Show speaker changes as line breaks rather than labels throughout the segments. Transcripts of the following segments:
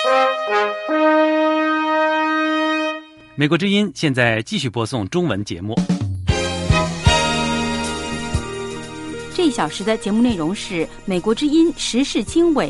美国之音现在继续播送中文节目。
这一小时的节目内容是美国之音时事经纬。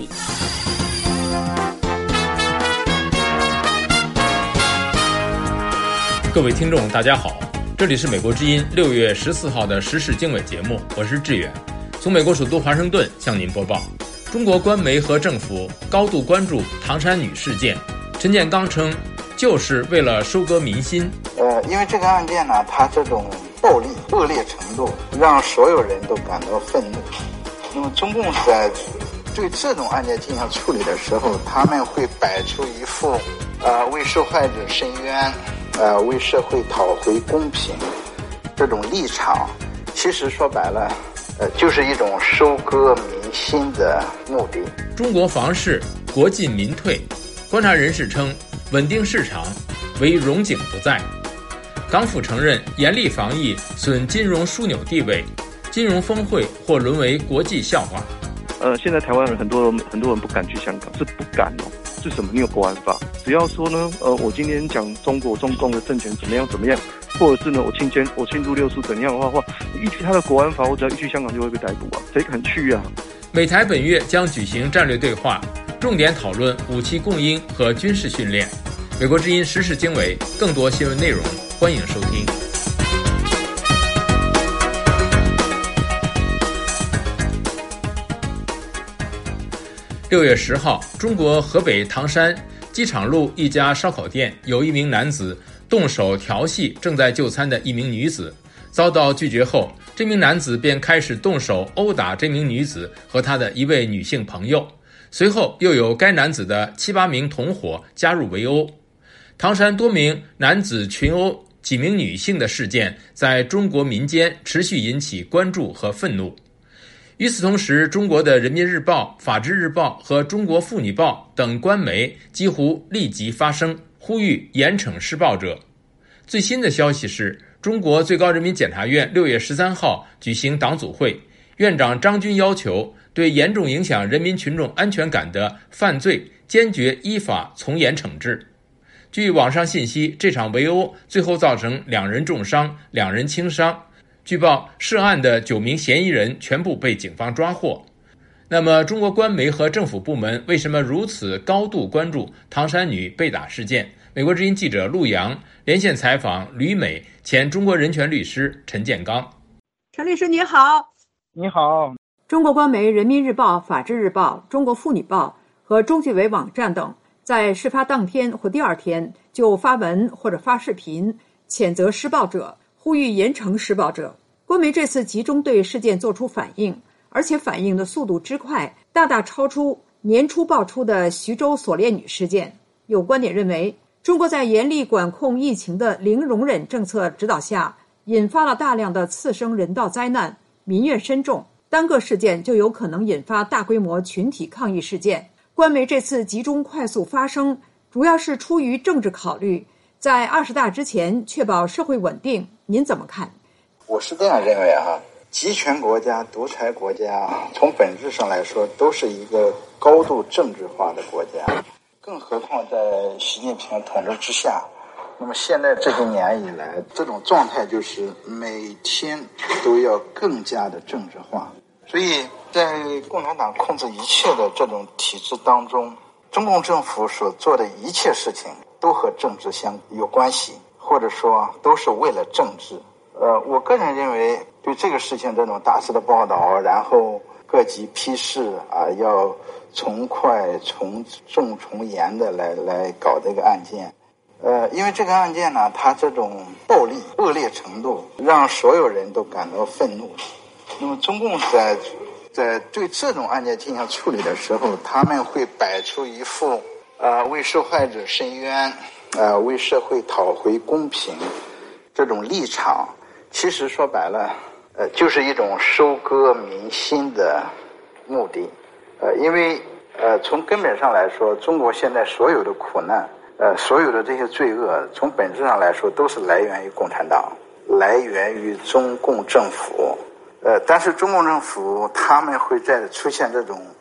各位听众大家好，这里是美国之音6月14号的时事经纬节目，我是志远，从美国首都华盛顿向您播报。中国官媒和政府高度关注唐山女事件，陈建刚称就是为了收割民心。
因为这个案件呢，它这种暴力恶劣程度让所有人都感到愤怒。那么中共在对这种案件进行处理的时候，他们会摆出一副为受害者伸冤，为社会讨回公平这种立场。其实说白了，就是一种收割民心的目的。
中国房市国进民退，观察人士称稳定市场唯荣景不在。港府承认严厉防疫损金融枢纽地位，金融峰会或沦为国际笑话。
现在台湾人很多人不敢去香港，是不敢哦。是什么？你有国安法，只要说呢，我今天讲中共的政权怎么样，或者是呢，我庆祝六四怎样的话，依据他的国安法，我只要一去香港就会被逮捕啊，谁敢去啊？
美台本月将举行战略对话，重点讨论武器供应和军事训练。美国之音时事经纬，更多新闻内容，欢迎收听。6月10号，中国河北唐山机场路一家烧烤店，有一名男子动手调戏正在就餐的一名女子，遭到拒绝后，这名男子便开始动手殴打这名女子和她的一位女性朋友，随后又有该男子的7、8名同伙加入围殴。唐山多名男子群殴几名女性的事件在中国民间持续引起关注和愤怒。与此同时，中国的人民日报、法制日报和中国妇女报等官媒几乎立即发声，呼吁严惩施暴者。最新的消息是，中国最高人民检察院6月13号举行党组会，院长张军要求对严重影响人民群众安全感的犯罪坚决依法从严惩治。据网上信息，这场围殴最后造成2人重伤，2人轻伤。据报，涉案的9名嫌疑人全部被警方抓获。那么，中国官媒和政府部门为什么如此高度关注唐山女被打事件？美国之音记者陆洋连线采访旅美前中国人权律师陈建刚。
陈律师你好。
你好。
中国官媒人民日报、法制日报、中国妇女报和中纪委网站等在事发当天或第2天就发文或者发视频谴责施暴者，呼吁严惩施暴者。官媒这次集中对事件做出反应，而且反应的速度之快，大大超出年初爆出的徐州锁链女事件。有观点认为，中国在严厉管控疫情的零容忍政策指导下，引发了大量的次生人道灾难，民怨深重，单个事件就有可能引发大规模群体抗议事件。官媒这次集中快速发声，主要是出于政治考虑，在20大之前确保社会稳定。您怎么看？
我是这样认为集权国家、独裁国家，从本质上来说都是一个高度政治化的国家，更何况在习近平统治之下，那么现在这些年以来，这种状态就是每天都要更加的政治化。所以在共产党控制一切的这种体制当中，中共政府所做的一切事情都和政治有关系，或者说都是为了政治。我个人认为，对这个事情这种大肆的报道，然后各级批示要从快从重从严的来搞这个案件。因为这个案件呢，它这种暴力恶劣程度让所有人都感到愤怒。那么中共在对这种案件进行处理的时候，他们会摆出一副为受害者伸冤，为社会讨回公平这种立场。其实说白了，就是一种收割民心的目的。因为从根本上来说，中国现在所有的苦难，所有的这些罪恶，从本质上来说都是来源于共产党，来源于中共政府。但是中共政府他们会在出现这种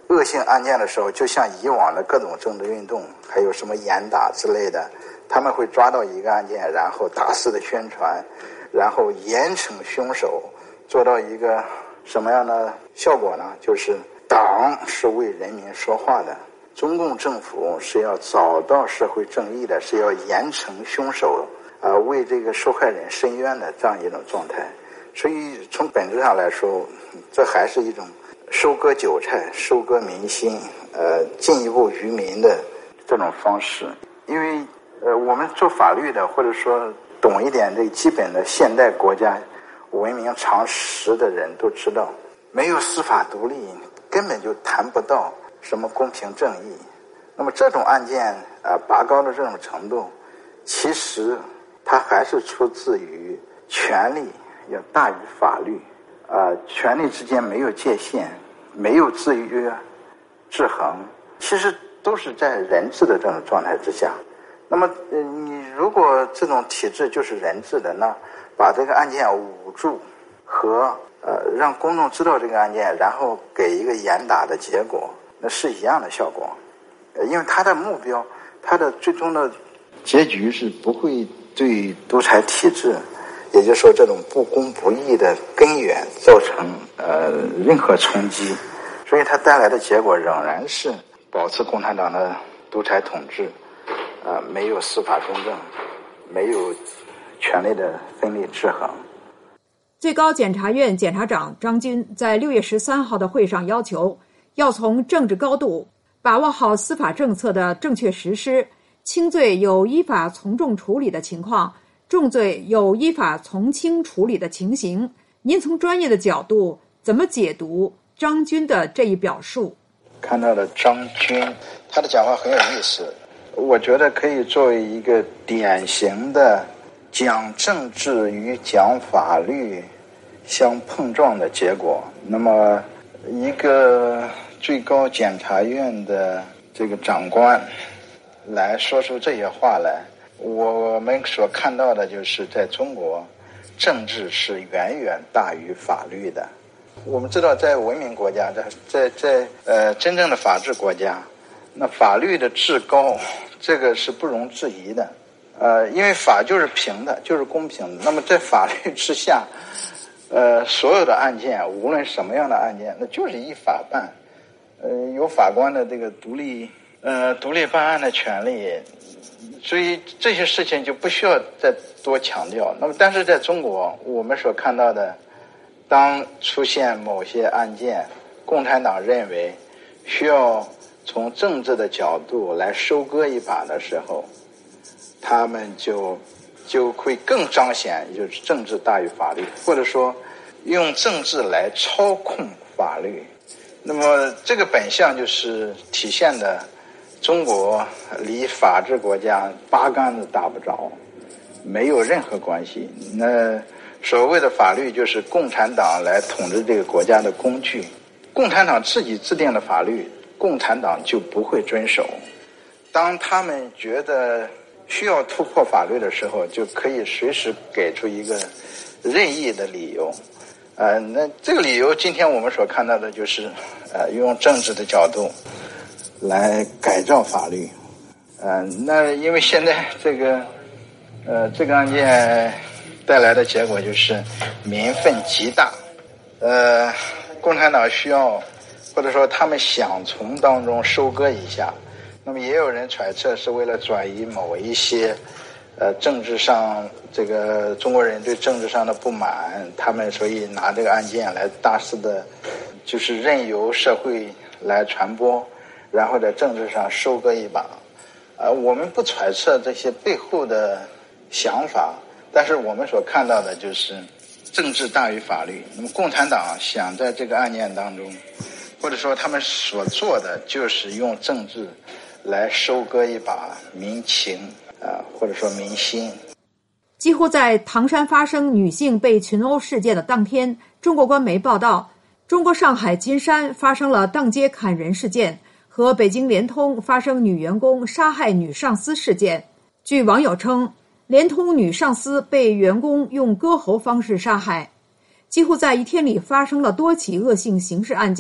恶性案件的时候，就像以往的各种政治运动，还有什么严打之类的，他们会抓到一个案件，然后大肆的宣传，然后严惩凶手，做到一个什么样的效果呢？就是党是为人民说话的，中共政府是要找到社会正义的，是要严惩凶手，为这个受害人伸冤的这样一种状态。所以从本质上来说，这还是一种收割韭菜、收割民心，进一步愚民的这种方式。因为我们做法律的，或者说懂一点这基本的现代国家文明常识的人都知道，没有司法独立，根本就谈不到什么公平正义。那么这种案件拔高的这种程度，其实它还是出自于权力要大于法律，权力之间没有界限，没有制约、制衡，其实都是在人治的这种状态之下。那么你如果这种体制就是人治的，那把这个案件捂住和让公众知道这个案件，然后给一个严打的结果，那是一样的效果。因为他的目标，他的最终的结局是不会对独裁体制，也就是说这种不公不义的根源造成任何冲击，所以它带来的结果仍然是保持共产党的独裁统治，没有司法公正，没有权力的分立制衡。
最高检察院检察长张军在6月13号的会上要求，要从政治高度把握好司法政策的正确实施，轻罪有依法从重处理的情况，重罪有依法从轻处理的情形。您从专业的角度怎么解读张军的这一表述？
看到了张军，他的讲话很有意思，我觉得可以作为一个典型的讲政治与讲法律相碰撞的结果。那么一个最高检察院的这个长官来说出这些话来，我们所看到的就是在中国政治是远远大于法律的。我们知道在文明国家，在真正的法治国家，那法律的至高这个是不容置疑的，因为法就是平的，就是公平的。那么在法律之下，所有的案件，无论什么样的案件，那就是依法办，有法官的这个独立办案的权利，所以这些事情就不需要再多强调。那么，但是在中国，我们所看到的，当出现某些案件，共产党认为需要从政治的角度来收割一把的时候，他们就会更彰显就是政治大于法律，或者说用政治来操控法律。那么这个本相就是体现的中国离法治国家八竿子打不着，没有任何关系。那所谓的法律就是共产党来统治这个国家的工具，共产党自己制定的法律，共产党就不会遵守。当他们觉得需要突破法律的时候，就可以随时给出一个任意的理由。那这个理由今天我们所看到的就是用政治的角度来改造法律。那因为现在这个案件带来的结果就是民愤极大，共产党需要或者说他们想从当中收割一下。那么也有人揣测是为了转移某一些政治上这个中国人对政治上的不满，他们所以拿这个案件来大肆的就是任由社会来传播，然后在政治上收割一把。我们不揣测这些背后的想法，但是我们所看到的就是政治大于法律。那么共产党想在这个案件当中，或者说他们所做的就是用政治来收割一把民情，或者说民心。
几乎在唐山发生女性被群殴事件的当天，中国官媒报道，中国上海金山发生了当街砍人事件，和北京联通发生女员工杀害女上司事件。据网友称，联通女上司被员工用割喉方式杀害。几乎在一天里发生了多起恶性刑事案件，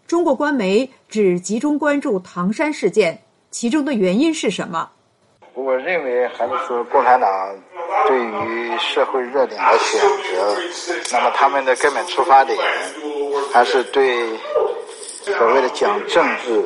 中国官媒只集中关注唐山事件，其中的原因是什么？
我认为还是说共产党对于社会热点的选择，那么他们的根本出发点还是对所谓的讲政治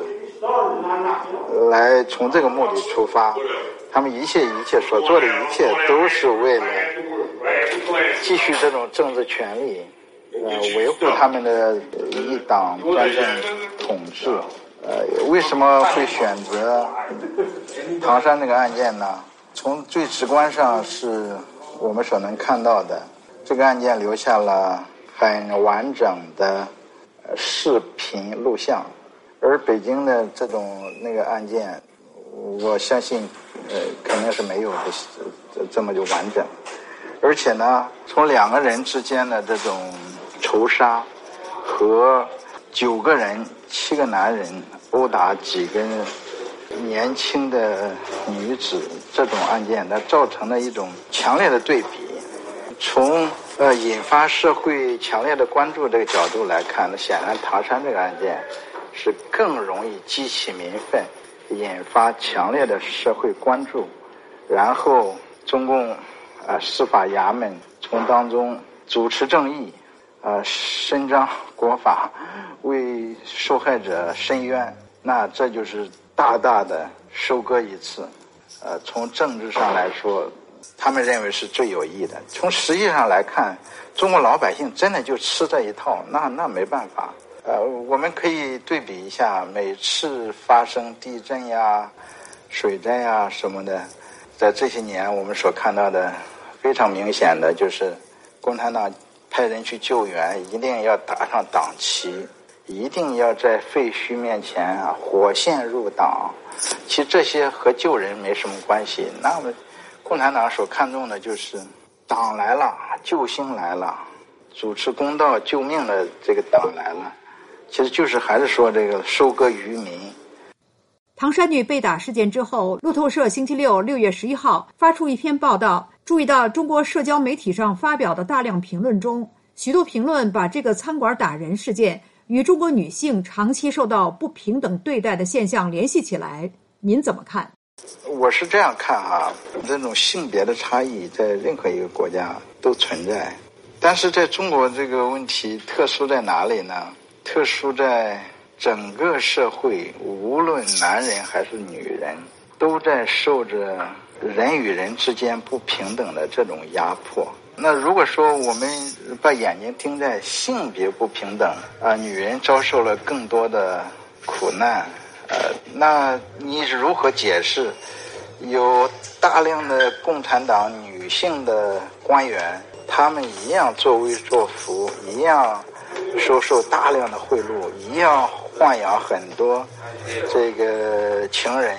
来从这个目的出发，他们一切所做的一切都是为了继续这种政治权利，维护他们的一党专政统治。为什么会选择唐山这个案件呢？从最直观上是我们所能看到的，这个案件留下了很完整的视频录像，而北京的这种那个案件，我相信肯定是没有这么就完整。而且呢，从2个人之间的这种仇杀和9个人7个男人殴打几个年轻的女子这种案件，它造成了一种强烈的对比。从引发社会强烈的关注这个角度来看，那显然唐山这个案件是更容易激起民愤，引发强烈的社会关注，然后中共司法衙门从当中主持正义，伸张国法，为受害者伸冤，那这就是大大的收割一次。从政治上来说，他们认为是最有益的。从实际上来看，中国老百姓真的就吃这一套，那没办法。我们可以对比一下，每次发生地震呀、水灾呀什么的，在这些年我们所看到的非常明显的就是共产党派人去救援，一定要打上党旗，一定要在废墟面前火线入党。其实这些和救人没什么关系。那么共产党所看重的就是党来了，救星来了，主持公道救命的这个党来了，其实就是还是说这个收割渔民。
唐山女被打事件之后，路透社星期六6月11号发出一篇报道，注意到中国社交媒体上发表的大量评论中，许多评论把这个餐馆打人事件与中国女性长期受到不平等对待的现象联系起来，您怎么看？
我是这样看这种性别的差异在任何一个国家都存在，但是在中国这个问题特殊在哪里呢？特殊在整个社会，无论男人还是女人，都在受着人与人之间不平等的这种压迫。那如果说我们把眼睛盯在性别不平等女人遭受了更多的苦难，那你如何解释有大量的共产党女性的官员，他们一样作威作福，一样收受大量的贿赂，一样豢养很多这个情人，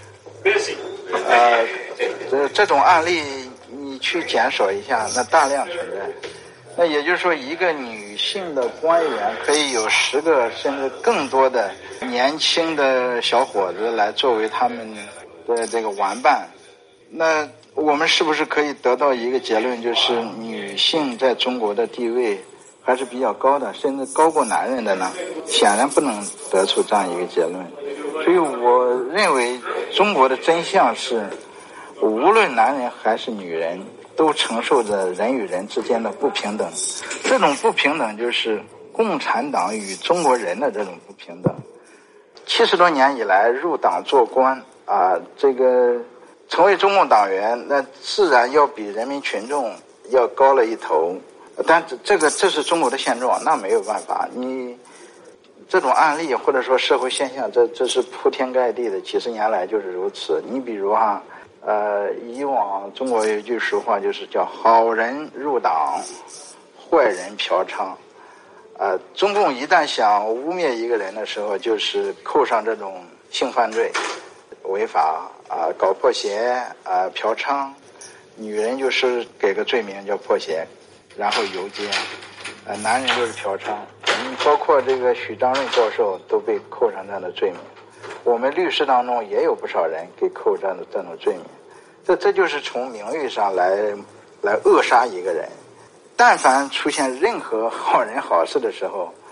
这种案例你去检索一下，那大量存在。那也就是说，一个女性的官员可以有10个甚至更多的年轻的小伙子来作为他们的这个玩伴。那我们是不是可以得到一个结论，就是女性在中国的地位还是比较高的，甚至高过男人的呢？显然不能得出这样一个结论。所以我认为中国的真相是，无论男人还是女人，都承受着人与人之间的不平等。这种不平等就是共产党与中国人的这种不平等。70多年以来入党做官这个成为中共党员，那自然要比人民群众要高了一头。但这是中国的现状，那没有办法。你这种案例或者说社会现象，这是铺天盖地的，几十年来就是如此。你比如以往中国有一句俗话，就是叫好人入党，坏人嫖娼。中共一旦想污蔑一个人的时候，就是扣上这种性犯罪、违法搞破鞋嫖娼，女人就是给个罪名叫破鞋，然后游街，男人就是嫖娼。包括这个许章润教授都被扣上这样的罪名。我们律师当中也有不少人给扣这样的这种罪名。这就是从名誉上来扼杀一个人。但凡出现任何好人好事的时候，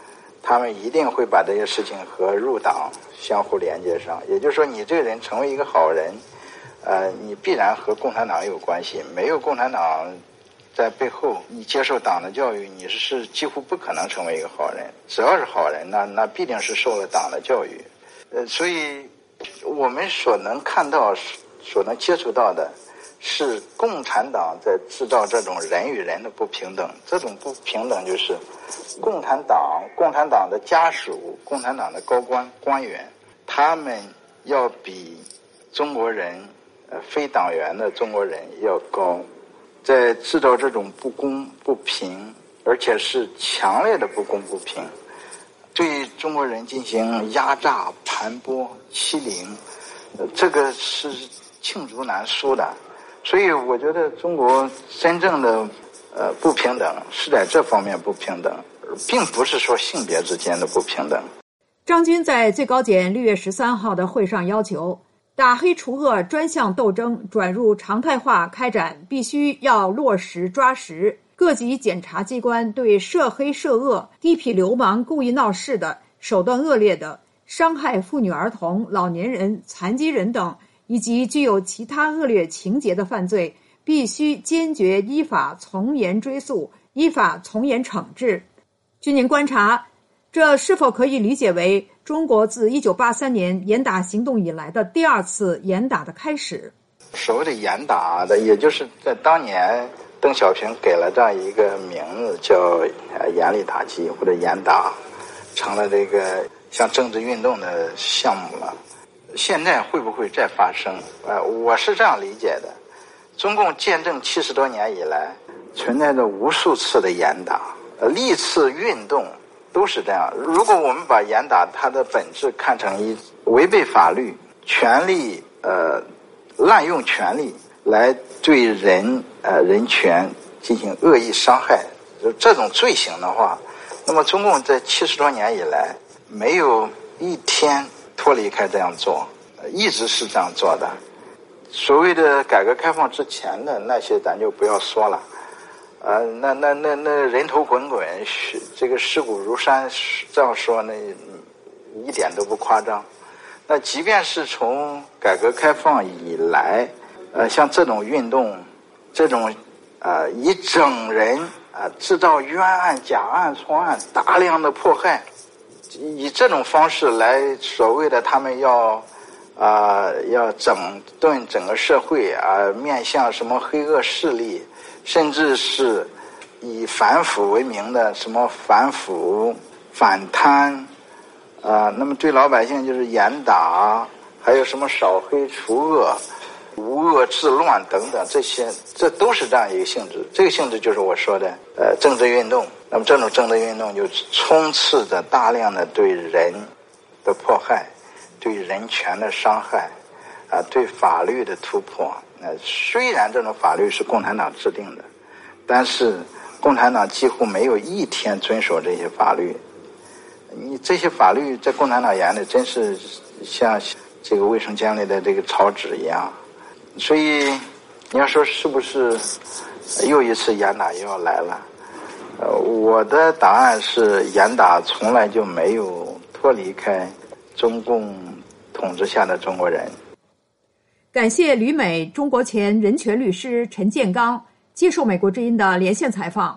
他们一定会把这些事情和入党相互连接上。也就是说，你这个人成为一个好人，你必然和共产党有关系。没有共产党在背后，你接受党的教育，你是几乎不可能成为一个好人。只要是好人，那必定是受了党的教育。所以我们所能看到、所能接触到的，是共产党在制造这种人与人的不平等。这种不平等就是共产党的家属、共产党的高官员，他们要比中国人非党员的中国人要高，在制造这种不公不平，而且是强烈的不公不平，对中国人进行压榨、盘剥、欺凌，这个是罄竹难书的。所以我觉得中国真正的不平等是在这方面不平等，并不是说性别之间的不平等。
张军在最高检6月13号的会上要求，打黑除恶专项斗争转入常态化开展，必须要落实抓实。各级检察机关对涉黑涉恶、地痞流氓故意闹事的、手段恶劣的、伤害妇女儿童、老年人、残疾人等以及具有其他恶劣情节的犯罪，必须坚决依法从严追诉，依法从严惩治。据您观察，这是否可以理解为中国自1983年严打行动以来的第二次严打的开始？
所谓的严打的，也就是在当年邓小平给了这样一个名字，叫严厉打击或者严打，成了这个像政治运动的项目了。现在会不会再发生？我是这样理解的，中共建政70多年以来，存在着无数次的严打，历次运动都是这样。如果我们把严打它的本质看成一违背法律、权力滥用权力来对人权进行恶意伤害，这种罪行的话，那么中共在70多年以来没有一天脱离开这样做，一直是这样做的。所谓的改革开放之前的那些咱就不要说了，那人头滚滚，这个尸骨如山，这样说那一点都不夸张。那即便是从改革开放以来，像这种运动，这种以整人制造冤案、假案、错案，大量的迫害，以这种方式来所谓的他们要整顿整个社会面向什么黑恶势力，甚至是以反腐为名的什么反腐、反贪，那么对老百姓就是严打，还有什么扫黑除恶、无恶治乱等等，这都是这样一个性质。这个性质就是我说的政治运动。那么这种政治运动就充斥着大量的对人的迫害，对人权的伤害，对法律的突破。虽然这种法律是共产党制定的，但是共产党几乎没有一天遵守这些法律。你这些法律在共产党眼里真是像这个卫生间里的这个草纸一样。所以你要说是不是又一次严打又要来了？我的答案是，严打从来就没有脱离开中共统治下的中国人。
感谢旅美中国前人权律师陈建刚接受美国之音的连线采访。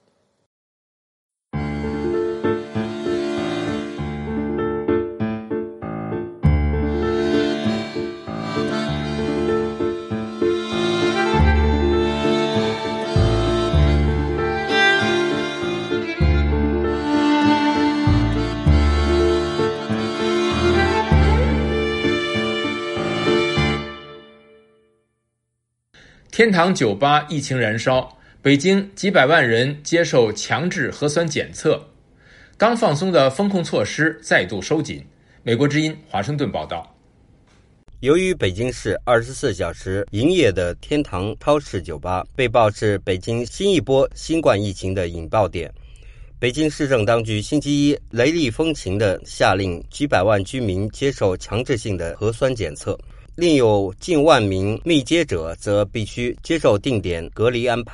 天堂酒吧疫情燃烧，北京几百万人接受强制核酸检测，刚放松的风控措施再度收紧。美国之音华盛顿报道。
由于北京市24小时营业的天堂超市酒吧被曝是北京新一波新冠疫情的引爆点，北京市政当局星期一雷厉风行地下令几百万居民接受强制性的核酸检测，另有近万名密接者则必须接受定点隔离安排。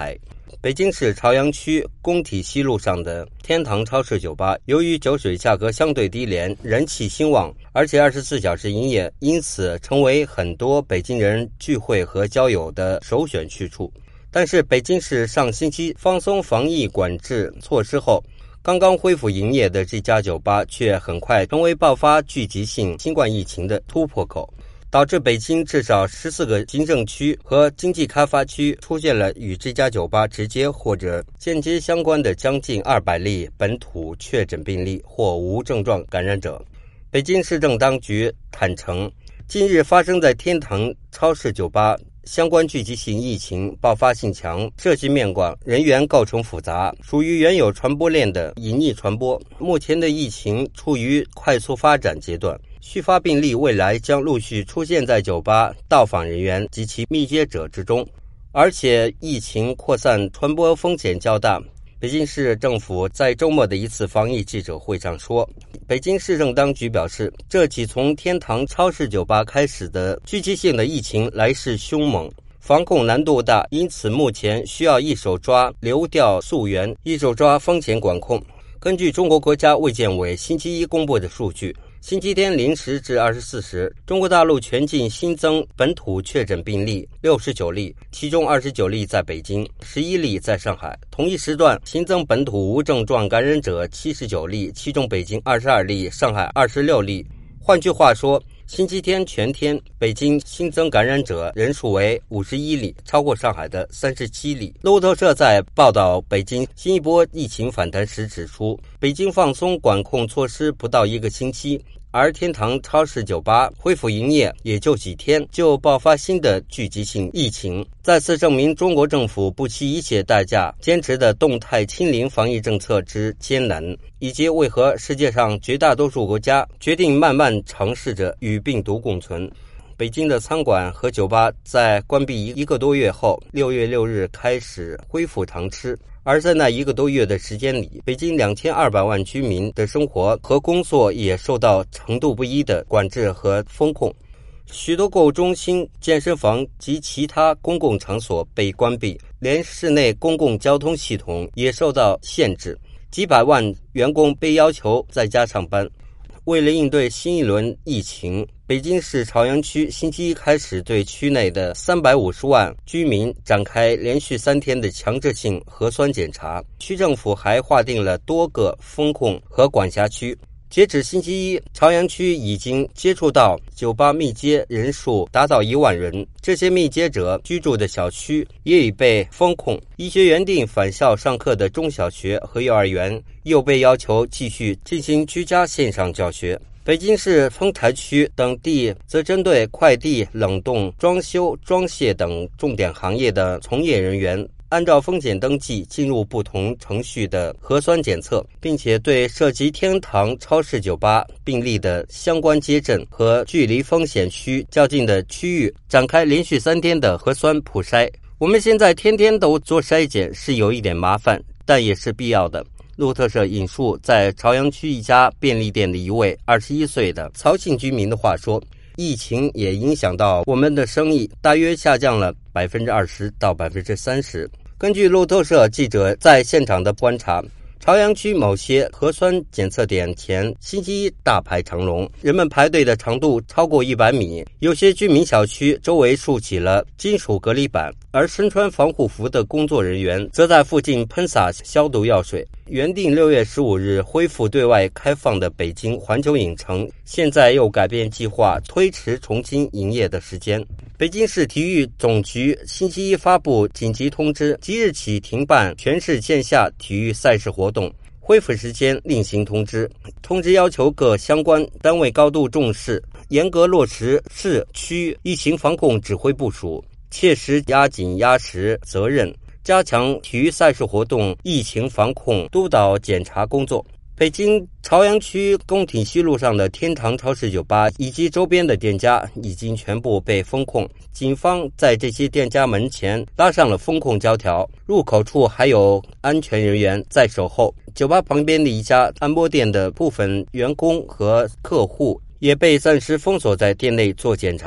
北京市朝阳区工体西路上的天堂超市酒吧，由于酒水价格相对低廉，人气兴旺，而且24小时营业，因此成为很多北京人聚会和交友的首选去处。但是北京市上星期放松防疫管制措施后，刚刚恢复营业的这家酒吧却很快成为爆发聚集性新冠疫情的突破口，导致北京至少14个行政区和经济开发区出现了与这家酒吧直接或者间接相关的将近200例本土确诊病例或无症状感染者。北京市政当局坦承，近日发生在天堂超市酒吧相关聚集性疫情爆发性强，涉及面广，人员构成复杂，属于原有传播链的隐匿传播。目前的疫情处于快速发展阶段，续发病例未来将陆续出现在酒吧到访人员及其密接者之中，而且疫情扩散传播风险较大。北京市政府在周末的一次防疫记者会上说，北京市政当局表示，这起从天堂超市酒吧开始的聚集性的疫情来势凶猛，防控难度大，因此目前需要一手抓流调溯源，一手抓风险管控。根据中国国家卫健委星期一公布的数据，星期天0时至24时，中国大陆全境新增本土确诊病例69例，其中29例在北京，11例在上海。同一时段新增本土无症状感染者79例，其中北京22例，上海26例。换句话说，星期天全天北京新增感染者人数为51例，超过上海的37例。路透社在报道北京新一波疫情反弹时指出，北京放松管控措施不到1个星期，而天堂超市酒吧恢复营业也就几天，就爆发新的聚集性疫情，再次证明中国政府不惜一切代价坚持的动态清零防疫政策之艰难，以及为何世界上绝大多数国家决定慢慢尝试着与病毒共存。北京的餐馆和酒吧在关闭1个多月后，6月6日开始恢复常吃。而在那1个多月的时间里，北京2200万居民的生活和工作也受到程度不一的管制和风控。许多购物中心、健身房及其他公共场所被关闭，连室内公共交通系统也受到限制，几百万员工被要求在家上班。为了应对新一轮疫情，北京市朝阳区星期一开始对区内的350万居民展开连续3天的强制性核酸检查。区政府还划定了多个风控和管辖区。截止星期一，朝阳区已经接触到酒吧密接人数达到1万人，这些密接者居住的小区也已被封控。一些原定返校上课的中小学和幼儿园又被要求继续进行居家线上教学。北京市丰台区等地则针对快递、冷冻、装修、装卸等重点行业的从业人员，按照风险登记进入不同程序的核酸检测，并且对涉及天堂超市酒吧病例的相关街镇和距离风险区较近的区域展开连续3天的核酸普筛。我们现在天天都做筛检是有一点麻烦，但也是必要的。路透社引述在朝阳区一家便利店的一位21岁的曹姓居民的话说，疫情也影响到我们的生意，大约下降了20%到30%。根据路透社记者在现场的观察，朝阳区某些核酸检测点前星期一大排长龙，人们排队的长度超过100米，有些居民小区周围竖起了金属隔离板，而身穿防护服的工作人员则在附近喷洒消毒药水。原定6月15日恢复对外开放的北京环球影城，现在又改变计划，推迟重新营业的时间。北京市体育总局星期一发布紧急通知，即日起停办全市线下体育赛事活动，恢复时间另行通知。通知要求各相关单位高度重视，严格落实市区疫情防控指挥部署，切实压紧压实责任，加强体育赛事活动疫情防控督导检查工作。北京朝阳区工体西路上的天堂超市酒吧以及周边的店家已经全部被封控，警方在这些店家门前拉上了封控胶条，入口处还有安全人员在守候。酒吧旁边的一家按摩店的部分员工和客户也被暂时封锁在店内做检查。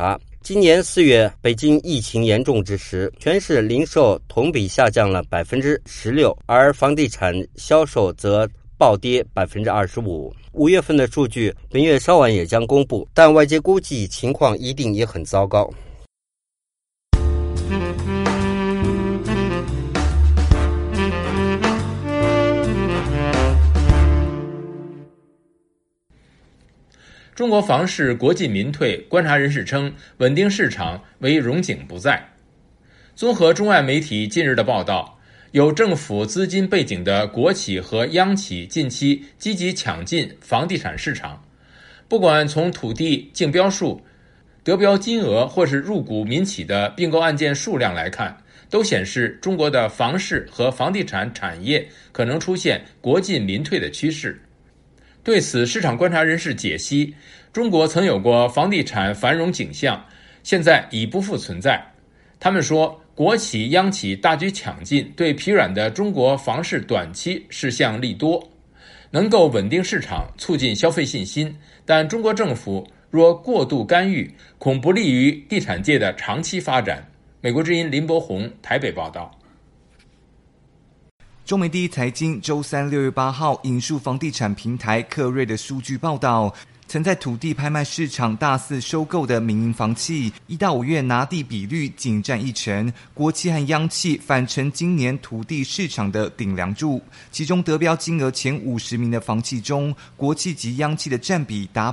今年4月，北京疫情严重之时，全市零售同比下降了16%，而房地产销售则暴跌25%。5月份的数据，本月稍晚也将公布，但外界估计情况一定也很糟糕。
中国房市国进民退，观察人士称，稳定市场为荣景不再。综合中外媒体近日的报道，有政府资金背景的国企和央企近期积极抢进房地产市场，不管从土地竞标数、得标金额或是入股民企的并购案件数量来看，都显示中国的房市和房地产产业可能出现国进民退的趋势。对此，市场观察人士解析，中国曾有过房地产繁荣景象，现在已不复存在。他们说，国企央企大举抢进，对疲软的中国房市短期是向利多，能够稳定市场，促进消费信心，但中国政府若过度干预，恐不利于地产界的长期发展。美国之音林伯宏台北报道。
中媒第一财经周三6月8号引述房地产平台克瑞的数据报道，曾在土地拍卖市场大肆收购的民营房企，1到5月拿地比率仅占1%，国企和央企反成今年土地市场的顶梁柱。其中得标金额前50名的房企中，国企及央企的占比达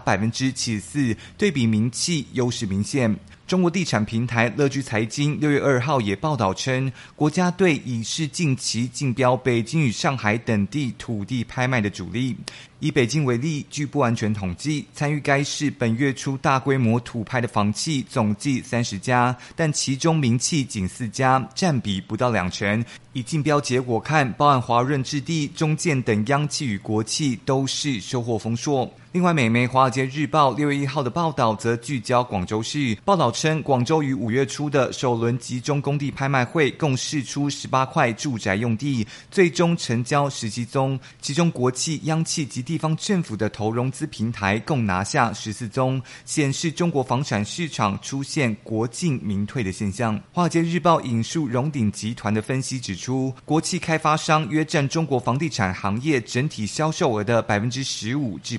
74%，对比民企优势明显。中国地产平台乐居财经6月2号也报道称，国家队已是近期竞标北京与上海等地土地拍卖的主力。以北京为例，据不完全统计，参与该市本月初大规模土拍的房企总计30家，但其中民企仅4家，占比不到2%。以竞标结果看，包含华润置地、中建等央企与国企都是收获丰硕。另外，美媒《华尔街日报》6月1号的报道则聚焦广州市，报道称，广州于5月初的首轮集中公地拍卖会共释出18块住宅用地，最终成交17宗，其中国企、央企及地方政府的投融资平台共拿下14宗，显示中国房产市场出现国进民退的现象。《华尔街日报》引述荣鼎集团的分析指出，国企开发商约占中国房地产行业整体销售额的15%至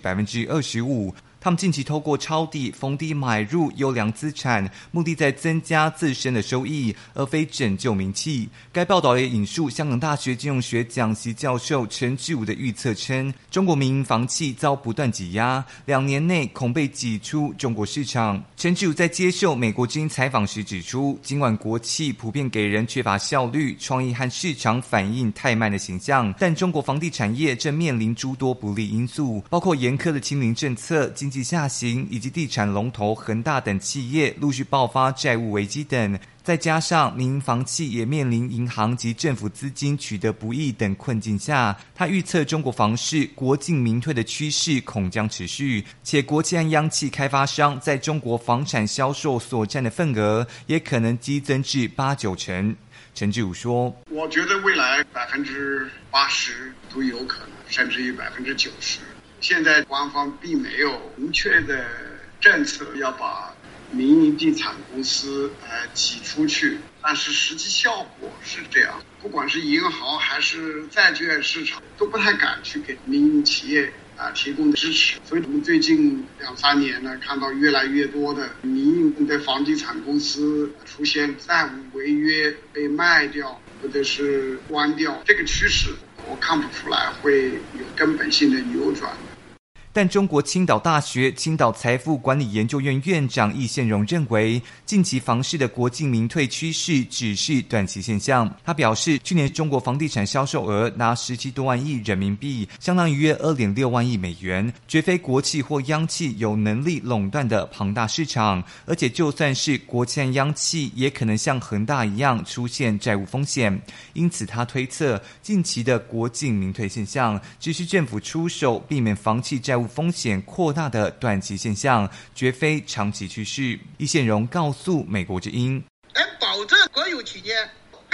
25%。他们近期透过抄底、逢低买入优良资产，目的在增加自身的收益，而非拯救民企。该报道也引述香港大学金融学讲席教授陈志武的预测称，中国民营房企遭不断挤压，2年内恐被挤出中国市场。陈志武在接受美国之音采访时指出，尽管国企普遍给人缺乏效率、创意和市场反应太慢的形象，但中国房地产业正面临诸多不利因素，包括严苛的清零政策、经济下行以及地产龙头恒大等企业陆续爆发债务危机等，再加上民营房企也面临银行及政府资金取得不易等困境下，他预测中国房市国进民退的趋势恐将持续，且国企和央企开发商在中国房产销售所占的份额也可能激增至8-9成。陈志武说，
我觉得未来80%都有可能，甚至于90%。现在官方并没有明确的政策要把民营地产公司挤出去，但是实际效果是这样，不管是银行还是债券市场都不太敢去给民营企业提供支持。所以我们最近2-3年呢，看到越来越多的民营的房地产公司出现债务违约、被卖掉或者是关掉，这个趋势我看不出来会有根本性的扭转。
但中国青岛大学青岛财富管理研究院院长易宪荣认为，近期房市的国进民退趋势只是短期现象。他表示，去年中国房地产销售额达17多万亿人民币，相当于约2.6万亿美元，绝非国企或央企有能力垄断的庞大市场，而且就算是国企和央企，也可能像恒大一样出现债务风险。因此他推测，近期的国进民退现象只是政府出手避免房企债务风险扩大的短期现象，绝非长期趋势。易宪荣告诉美国之音，
来保证国有企业必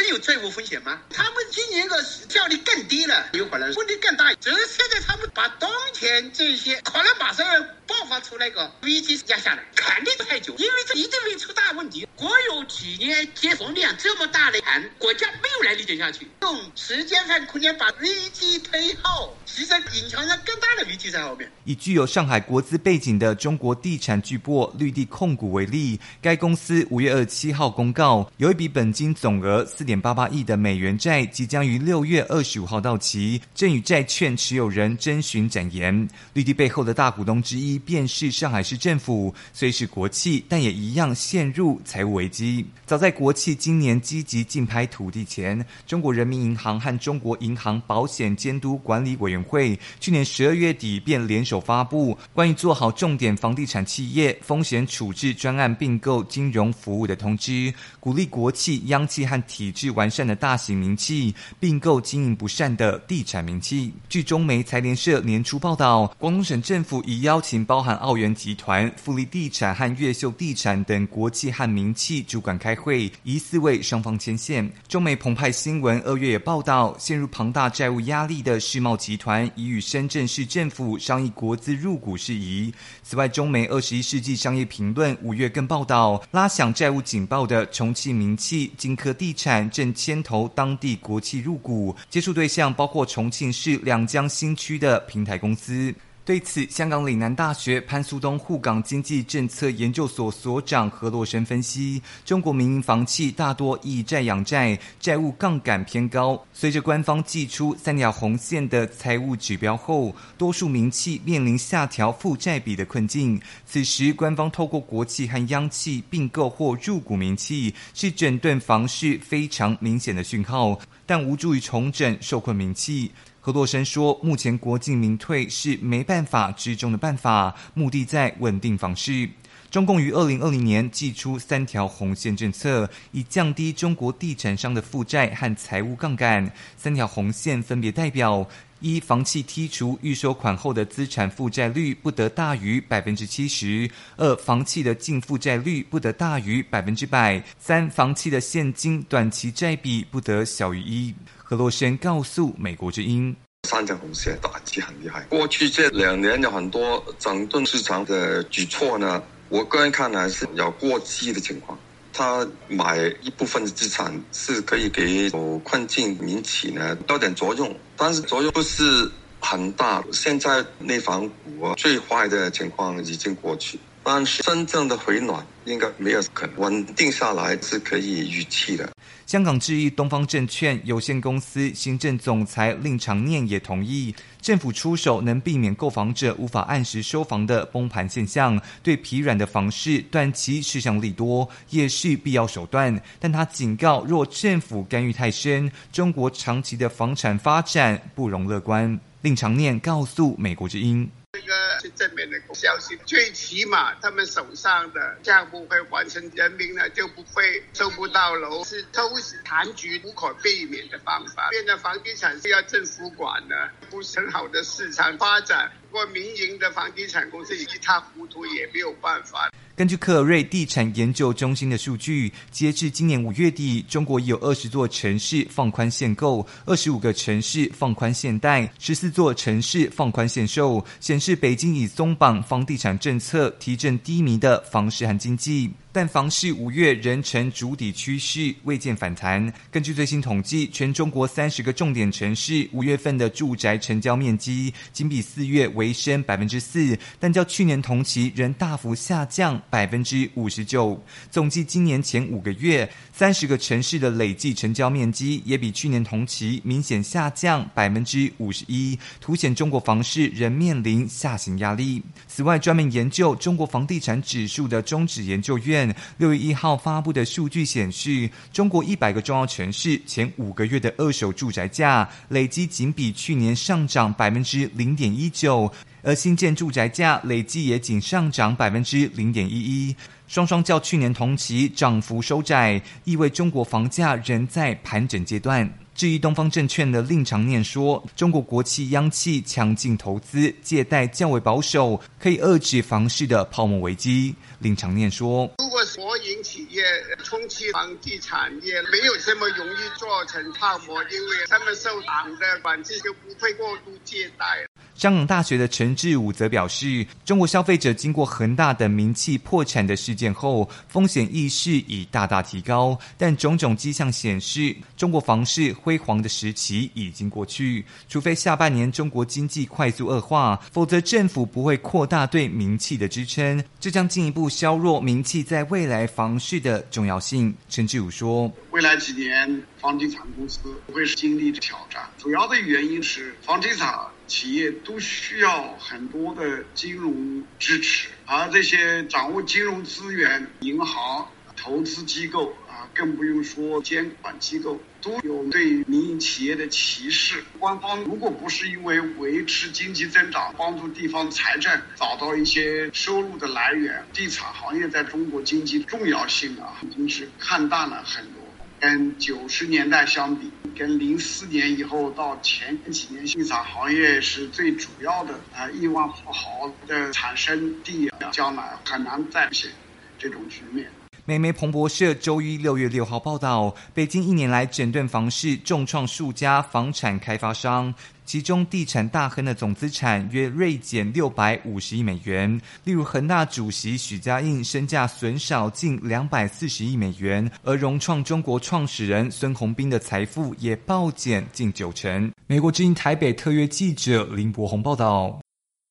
有债务风险吗？他们今年的效率更低了，有可能问题更大。只是现在他们把冬天这些可能马上要爆发出来个危机压下来，肯定不太久，因为这一定会出大问题。国有几年接容量这么大的盘，国家没有来理解下去，用时间和空间把危机推后，其实隐藏着更大的危机在后面。
以具有上海国资背景的中国地产巨擘绿地控股为例，该公司5月27号公告，有一笔本金总额4.88亿的美元债即将于6月25号到期，正与债券持有人征询展延。绿地背后的大股东之一便是上海市政府，虽是国企，但也一样陷入财务危机。早在国企今年积极竞拍土地前，中国人民银行和中国银行保险监督管理委员会去年12月底便联手发布关于做好重点房地产企业风险处置专案并购金融服务的通知，鼓励国企、央企和体制完善的大型民企并购经营不善的地产民企。据中媒财联社年初报道，广东省政府已邀请包含澳元集团、富力地产和越秀地产等国企和民企主管开会，疑似为双方牵线。中媒澎湃新闻2月也报道，陷入庞大债务压力的世贸集团已与深圳市政府商议国资入股事宜。此外，中媒21世纪商业评论5月更报道，拉响债务警报的重庆民企金科地产正牵头当地国企入股，接触对象包括重庆市两江新区的平台公司。对此，香港岭南大学潘苏东沪港经济政策研究所所长何洛生分析，中国民营房企大多以债养债，债务杠杆偏高。随着官方祭出3条红线的财务指标后，多数民企面临下调负债比的困境。此时，官方透过国企和央企并购或入股民企，是整顿房市非常明显的讯号，但无助于重整受困民企。何洛生说，目前国进民退是没办法之中的办法，目的在稳定房市。中共于2020年祭出3条红线政策，以降低中国地产商的负债和财务杠杆。3条红线分别代表：一、房企剔除预收款后的资产负债率不得大于 70%； 二、房企的净负债率不得大于 100%； 三、房企的现金短期债比不得小于1。何洛生告诉美国之音
，3条红线打击很厉害。过去这2年有很多整顿市场的举措呢，我个人看来是有过激的情况。他买一部分的资产是可以给有困境民企呢多点作用，但是作用不是很大。现在内房股最坏的情况已经过去，但是真正的回暖应该没有可能，稳定下来是可以预期的。
香港智易东方证券有限公司行政总裁令长念也同意，政府出手能避免购房者无法按时收房的崩盘现象，对疲软的房市短期事项利多，也是必要手段。但他警告，若政府干预太深，中国长期的房产发展不容乐观。令长念告诉美国之音，
这个是正面的消息，最起码他们手上的项目会完成，人民呢就不会收不到楼，是都是残局无可避免的方法。变成房地产是要政府管的，不是很好的市场发展，不过民营的房地产公司一塌糊涂也没有办法。
根据克尔瑞地产研究中心的数据，截至今年5月底，中国已有20座城市放宽限购，25个城市放宽限贷，14座城市放宽限售，显示北京已松绑房地产政策，提振低迷的房市和经济。但房市5月仍呈筑底趋势，未见反弹。根据最新统计，全中国30个重点城市5月份的住宅成交面积仅比4月微升 4%， 但较去年同期仍大幅下降 59%。总计今年前5个月，30个城市的累计成交面积也比去年同期明显下降 51%， 凸显中国房市仍面临下行压力。此外，专门研究中国房地产指数的中指研究院6月1号发布的数据显示，中国100个重要城市前5个月的二手住宅价累积仅比去年上涨 0.19%， 而新建住宅价累计也仅上涨 0.11%， 双双较去年同期涨幅收窄，意味中国房价仍在盘整阶段。至于东方证券的令长念说，中国国企央企强劲投资，借贷较为保守，可以遏制房市的泡沫危机。令长念说，
如果国营企业充其房地产业没有这么容易做成泡沫，因为他们受党的管制，就不会过度借贷。
香港大学的陈志武则表示，中国消费者经过恒大等民企破产的事件后，风险意识已大大提高，但种种迹象显示，中国房市辉煌的时期已经过去，除非下半年中国经济快速恶化，否则政府不会扩大对民企的支撑，这将进一步削弱民企在未来房市的重要性。陈志武说，
未来几年房地产公司会经历挑战，主要的原因是房地产企业都需要很多的金融支持，而这些掌握金融资源银行、投资机构更不用说监管机构，都有对民营企业的歧视。官方如果不是因为维持经济增长，帮助地方财政找到一些收入的来源，地产行业在中国经济重要性已经是看淡了很多。跟90年代相比，跟04年以后到前几年，地产行业是最主要的亿万富豪的产生地，将来很难再现这种局面。
美媒彭博社周一6月6号报道，北京1年来整顿房市，重创数家房产开发商，其中地产大亨的总资产约锐减650亿美元。例如恒大主席许家印身价损少近240亿美元，而融创中国创始人孙宏斌的财富也暴减近90%。美国之音台北特约记者林柏宏报道。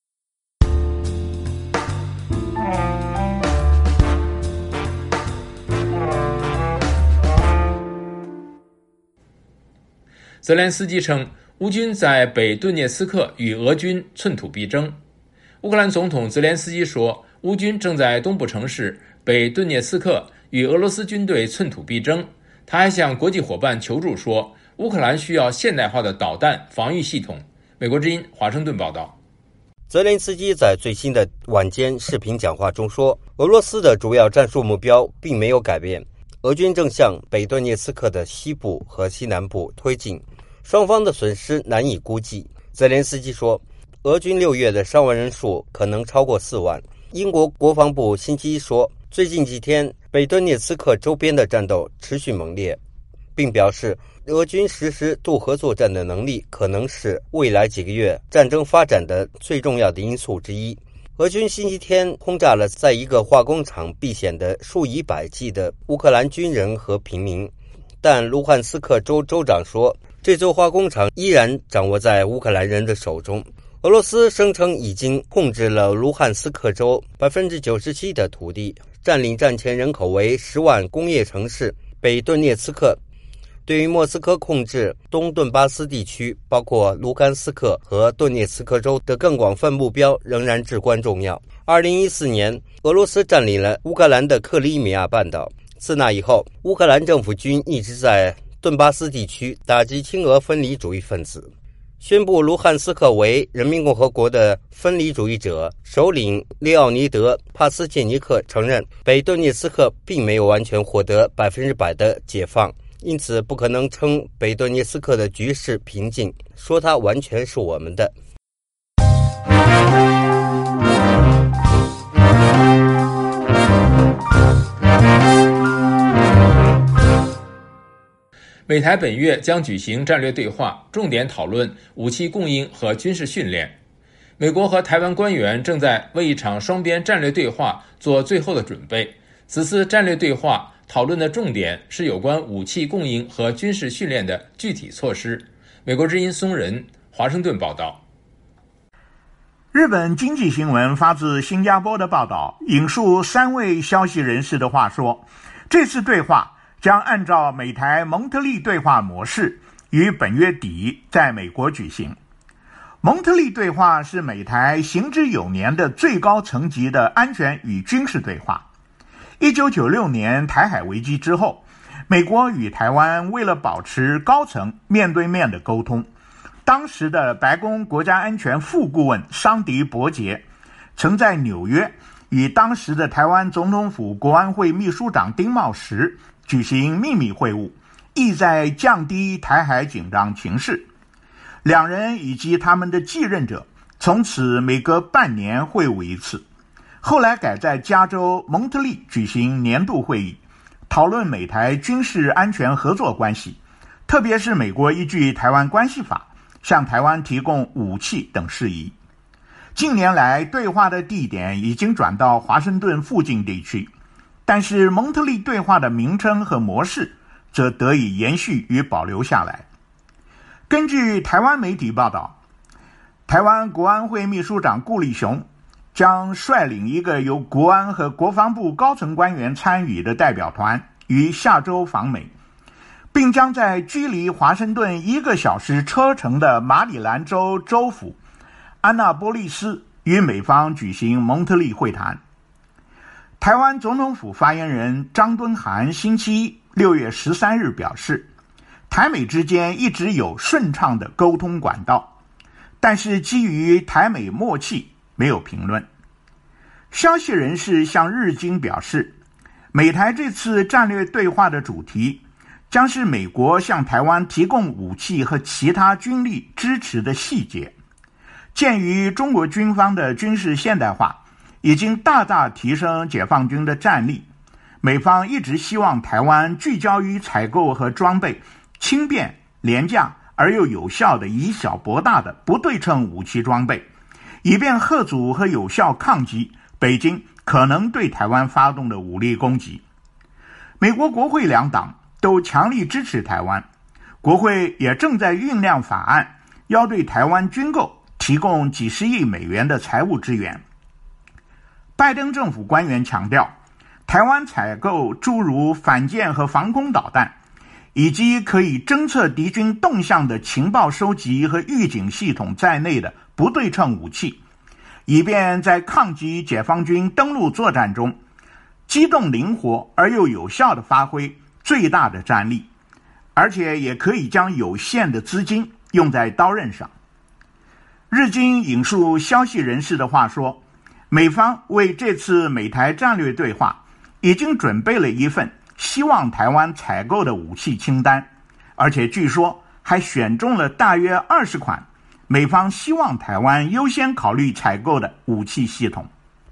泽连斯基称，乌军在北顿涅茨克与俄军寸土必争。乌克兰总统泽连斯基说，乌军正在东部城市北顿涅茨克与俄罗斯军队寸土必争。他还向国际伙伴求助说，乌克兰需要现代化的导弹防御系统。美国之音华盛顿报道。
泽连斯基在最新的晚间视频讲话中说，俄罗斯的主要战术目标并没有改变，俄军正向北顿涅茨克的西部和西南部推进，双方的损失难以估计。泽连斯基说，俄军6月的伤亡人数可能超过4万。英国国防部星期一说，最近几天北顿涅茨克周边的战斗持续猛烈，并表示俄军实施渡河作战的能力可能是未来几个月战争发展的最重要的因素之一。俄军星期天轰炸了在一个化工厂避险的数以百计的乌克兰军人和平民，但卢汉斯克州州长说，这座化工厂依然掌握在乌克兰人的手中。俄罗斯声称已经控制了卢汉斯克州 97% 的土地，占领战前人口为10万工业城市北顿涅茨克。对于莫斯科控制东顿巴斯地区，包括卢甘斯克和顿涅茨克州的更广泛目标仍然至关重要。2014年，俄罗斯占领了乌克兰的克里米亚半岛。自那以后，乌克兰政府军一直在顿巴斯地区打击亲俄分离主义分子。宣布卢汉斯克为人民共和国的分离主义者首领列奥尼德·帕斯切尼克承认，北顿涅茨克并没有完全获得100%的解放，因此不可能称北顿涅茨克的局势平静，说它完全是我们的。
美台本月将举行战略对话，重点讨论武器供应和军事训练。美国和台湾官员正在为一场双边战略对话做最后的准备。此次战略对话讨论的重点是有关武器供应和军事训练的具体措施。美国之音松仁华盛顿报道。
日本经济新闻发自新加坡的报道，引述3位消息人士的话说，这次对话将按照美台蒙特利对话模式，于本月底在美国举行。蒙特利对话是美台行之有年的最高层级的安全与军事对话。1996年台海危机之后，美国与台湾为了保持高层面对面的沟通， 当时的白宫国家安全副顾问桑迪伯杰曾在纽约与当时的台湾总统府国安会秘书长丁茂实举行秘密会晤，意在降低台海紧张情势。两人以及他们的继任者从此每隔半年会晤一次，后来改在加州蒙特利举行年度会议，讨论美台军事安全合作关系，特别是美国依据台湾关系法向台湾提供武器等事宜。近年来对话的地点已经转到华盛顿附近地区，但是蒙特利对话的名称和模式则得以延续与保留下来。根据台湾媒体报道，台湾国安会秘书长顾立雄将率领一个由国安和国防部高层官员参与的代表团于下周访美，并将在距离华盛顿1个小时车程的马里兰州州府安纳波利斯与美方举行蒙特利会谈。台湾总统府发言人张敦涵星期一6月13日表示，台美之间一直有顺畅的沟通管道，但是基于台美默契没有评论。消息人士向日经表示，美台这次战略对话的主题将是美国向台湾提供武器和其他军力支持的细节。鉴于中国军方的军事现代化已经大大提升解放军的战力，美方一直希望台湾聚焦于采购和装备轻便、廉价而又有效的以小博大的不对称武器装备，以便嚇阻和有效抗击北京可能对台湾发动的武力攻击。美国国会两党都强力支持台湾，国会也正在酝酿法案，要对台湾军购提供几十亿美元的财务支援。拜登政府官员强调，台湾采购诸如反舰和防空导弹，以及可以侦测敌军动向的情报收集和预警系统在内的不对称武器，以便在抗击解放军登陆作战中机动灵活而又有效地发挥最大的战力，而且也可以将有限的资金用在刀刃上。日经引述消息人士的话说，美方为这次美台战略对话已经准备了一份希望台湾采购的武器清单，而且据说还选中了大约20款美方希望台湾优先考虑采购的武器系统。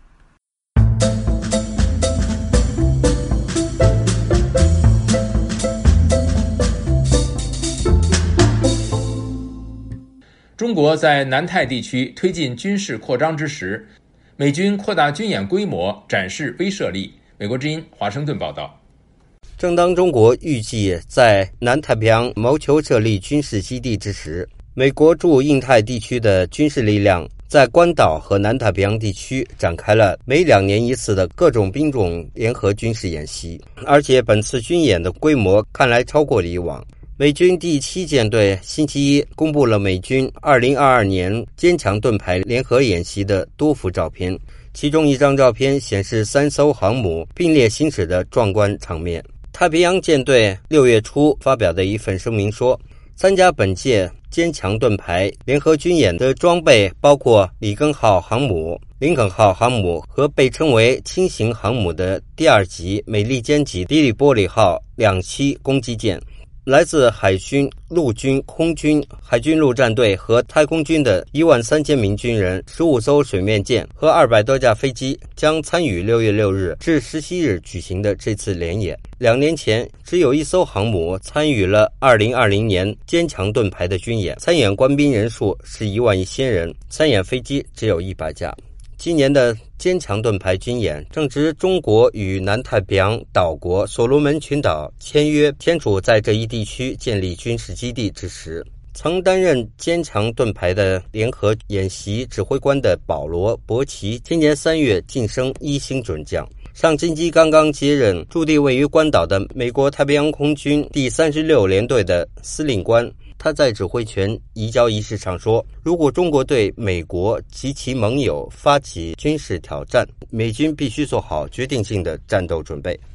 中国在南太地区推进军事扩张之时，美军扩大军演规模，展示威慑力。美国之音华盛顿报道。
正当中国预计在南太平洋谋求设立军事基地之时，美国驻印太地区的军事力量在关岛和南太平洋地区展开了每2年一次的各种兵种联合军事演习，而且本次军演的规模看来超过了以往。美军第7舰队星期一公布了美军2022年坚强盾牌联合演习的多幅照片，其中一张照片显示3艘航母并列行驶的壮观场面。太平洋舰队6月初发表的一份声明说，参加本届坚强盾牌联合军演的装备包括里根号航母、林肯号航母和被称为轻型航母的第2级美利坚级迪里波里号2栖攻击舰。来自海军、陆军、空军、海军陆战队和太空军的13000名军人、15艘水面舰和200多架飞机将参与6月6日至17日举行的这次联演。2年前，只有1艘航母参与了2020年坚强盾牌的军演，参演官兵人数是11000人，参演飞机只有100架。今年的坚强盾牌军演正值中国与南太平洋岛国所罗门群岛签署在这一地区建立军事基地之时。曾担任坚强盾牌的联合演习指挥官的保罗·伯奇今年3月晋升1星准将。上星期刚刚接任驻地位于关岛的美国太平洋空军第36联队的司令官。他在指挥权移交仪式上说，如果中国对美国及其盟友发起军事挑战，美军必须做好决定性的战斗准备。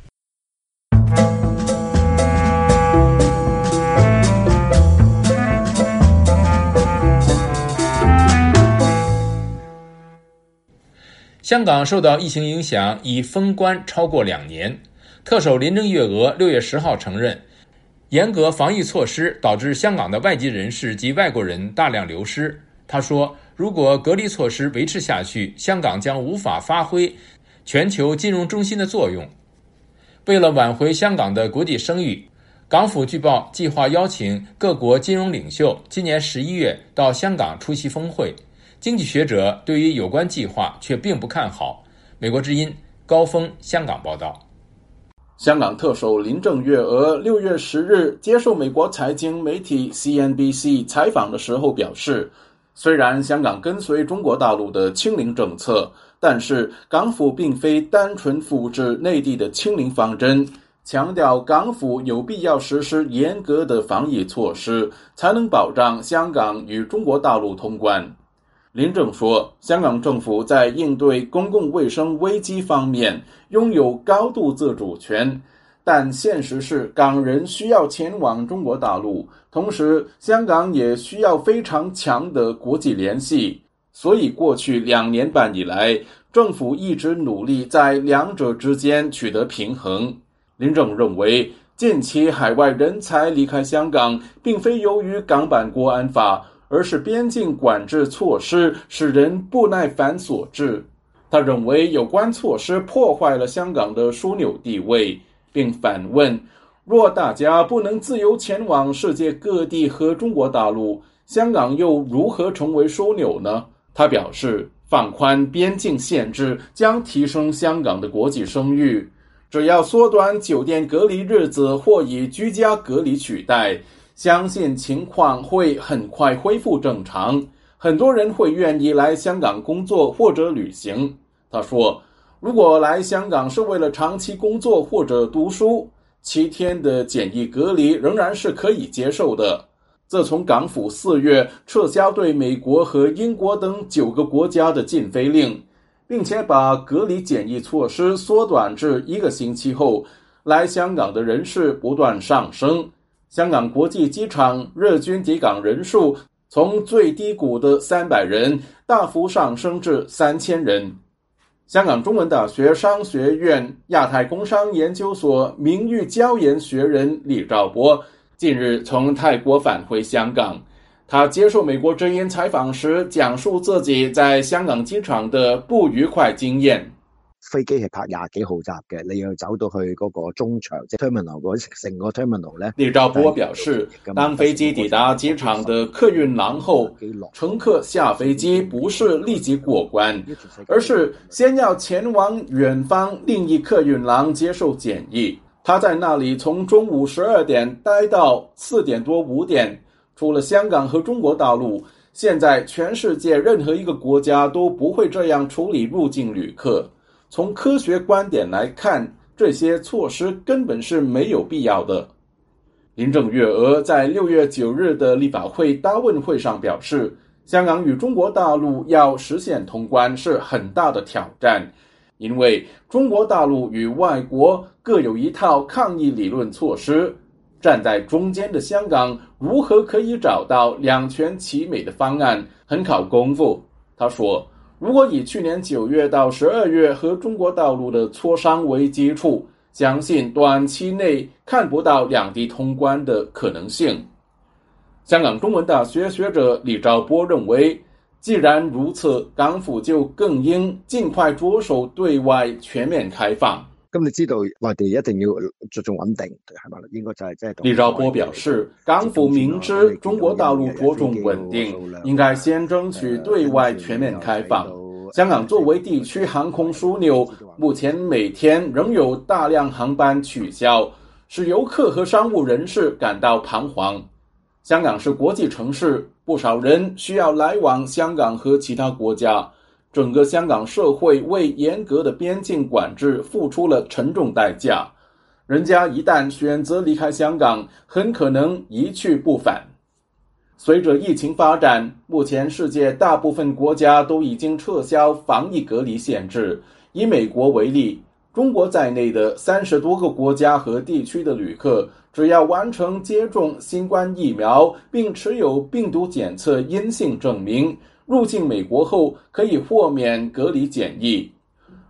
香港受到疫情影响，已封关超过2年。特首林郑月娥6月10号承认，严格防疫措施导致香港的外籍人士及外国人大量流失。他说，如果隔离措施维持下去，香港将无法发挥全球金融中心的作用。为了挽回香港的国际声誉，港府据报计划邀请各国金融领袖今年11月到香港出席峰会。经济学者对于有关计划却并不看好。美国之音高峰香港报道。
香港特首林郑月娥6月10日接受美国财经媒体 CNBC 采访的时候表示，虽然香港跟随中国大陆的清零政策，但是港府并非单纯复制内地的清零方针，强调港府有必要实施严格的防疫措施，才能保障香港与中国大陆通关。林郑说，香港政府在应对公共卫生危机方面拥有高度自主权，但现实是港人需要前往中国大陆，同时香港也需要非常强的国际联系，所以过去2年半以来，政府一直努力在两者之间取得平衡。林郑认为，近期海外人才离开香港并非由于港版国安法，而是边境管制措施使人不耐烦所致。他认为有关措施破坏了香港的枢纽地位，并反问，若大家不能自由前往世界各地和中国大陆，香港又如何成为枢纽呢？他表示，放宽边境限制将提升香港的国际声誉，只要缩短酒店隔离日子或以居家隔离取代，相信情况会很快恢复正常，很多人会愿意来香港工作或者旅行。他说，如果来香港是为了长期工作或者读书，7天的检疫隔离仍然是可以接受的。自从港府4月撤销对美国和英国等9个国家的禁飞令，并且把隔离检疫措施缩短至1个星期后，来香港的人士不断上升。香港国际机场日均抵港人数从最低谷的300人大幅上升至3000人。香港中文大学商学院亚太工商研究所名誉教研学人李兆波近日从泰国返回香港，他接受美國之音採訪時講述自己在香港機場的不愉快經驗。
飛機係泊20幾號閘嘅，你要走到去嗰個中場，即係 terminal 嗰成個 terminal 咧。
李兆波表示，當飛機抵達機場的客運廊後，乘客下飛機不是立即過關，而是先要前往遠方另一客運廊接受檢疫。他在那裡從中午12點待到4點多5點。除了香港和中國大陸，現在全世界任何一個國家都不會這樣處理入境旅客。從科學觀點來看，這些措施根本是沒有必要的。林鄭月娥在6月9日的立法會答問會上表示，香港與中國大陸要實現通關是很大的挑戰，因為中國大陸與外國各有一套抗疫理論措施，站在中間的香港如何可以找到兩全其美的方案，很考功夫。他說，如果以去年9月到12月和中國大陸的磋商為基礎，相信短期內看不到兩地通關的可能性。香港中文大學學者李兆波認為，既然如此，港府就更應盡快着手對外全面開放。
咁你知道內地一定要着重穩定，係嘛？應該就係即係。
李兆波表示，港府明知中國大陸着重穩定，應該先爭取對外全面開放。香港作為地區航空樞紐，目前每天仍有大量航班取消，使遊客和商務人士感到彷徨。香港是國際城市，不少人需要來往香港和其他國家。整個香港社會為嚴格的邊境管制付出了沉重代價，人家一旦選擇離開香港，很可能一去不返。隨着疫情發展，目前世界大部分國家都已經撤銷防疫隔離限制。以美國為例，中國在內的30多個國家和地區的旅客，只要完成接種新冠疫苗並持有病毒檢測陰性證明，入境美國後可以豁免隔離檢疫。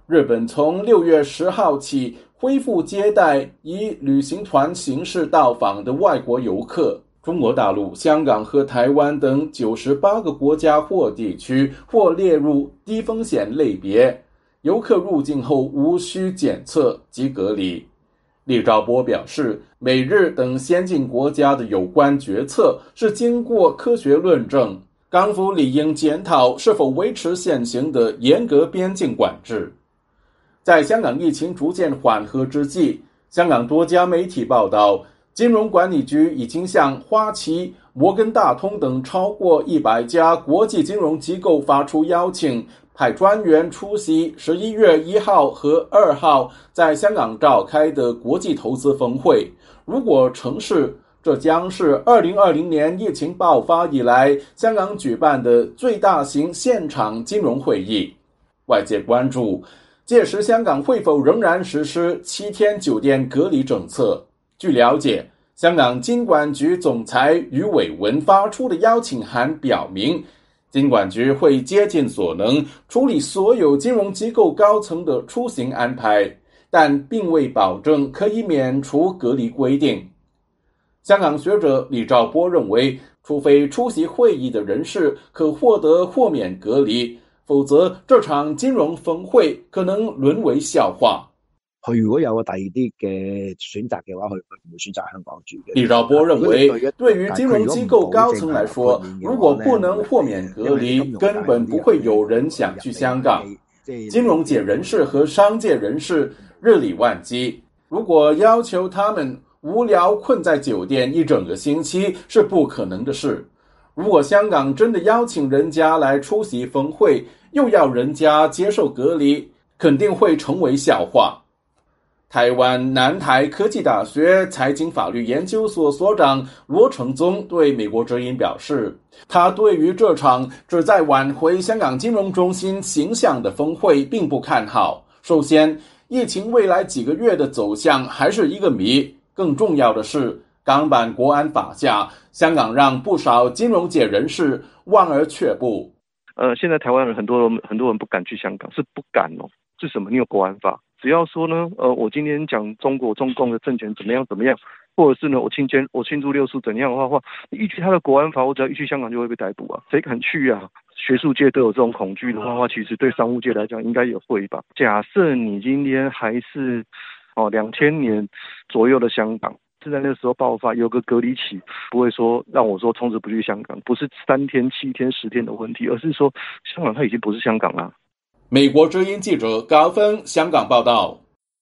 日本从6月10号起恢复接待以旅行团形式到访的外国游客。中国大陆、香港和台湾等98个国家或地区或列入低风险类别，游客入境后无需检测及隔离。李兆波表示，美日等先进国家的有关决策是经过科学论证，港府理应检讨是否维持现行的严格边境管制。在香港疫情逐渐缓和之际，香港多家媒体报道，金融管理局已经向花旗、摩根大通等超过100家国际金融机构发出邀请，派专员出席11月1号和2号在香港召开的国际投资峰会。如果成事，这将是2020年疫情爆发以来香港举办的最大型现场金融会议。外界关注，届时香港会否仍然实施7天酒店隔离政策？据了解，香港金管局总裁余伟文发出的邀请函表明，金管局会竭尽所能处理所有金融机构高层的出行安排，但并未保证可以免除隔离规定。香港学者李兆波认为，除非出席会议的人士可获得豁免隔离，否則這場金融峰會可能淪為笑話。
佢如果有個第二啲嘅選擇嘅話，佢唔會選擇香港住嘅。
李兆波認為，對於金融機構高層來說，如果不能豁免隔離，根本不會有人想去香港。金融界人士和商界人士日理萬機，如果要求他們無聊困在酒店一整個星期是不可能的事。如果香港真的邀請人家來出席峰會，又要人家接受隔離，肯定會成為笑話。台灣南台科技大學財經法律研究所所長羅承宗對美國之音表示，他對於這場旨在挽回香港金融中心形象的峰會並不看好。首先，疫情未來幾個月的走向還是一個謎，更重要的是，港版國安法下，香港讓不少金融界人士望而卻步。
現在台灣人很多人不敢去香港，是不敢哦，是什麼？你有國安法。只要說呢，我今天講中共的政權怎麼樣，或者是呢，我慶祝六四怎樣的話，依據他的國安法，我只要一去香港就會被逮捕啊，誰敢去啊？學術界都有這種恐懼的話，其實對商務界來講應該也會吧。假設你今天還是2000年左右的香港，是在那個時候爆發，有個隔離期，不會說讓我說從此不去香港，不是3天、7天、10天的問題，而是說香港它已經不是香港了。
美國之音記者高芬香港報道。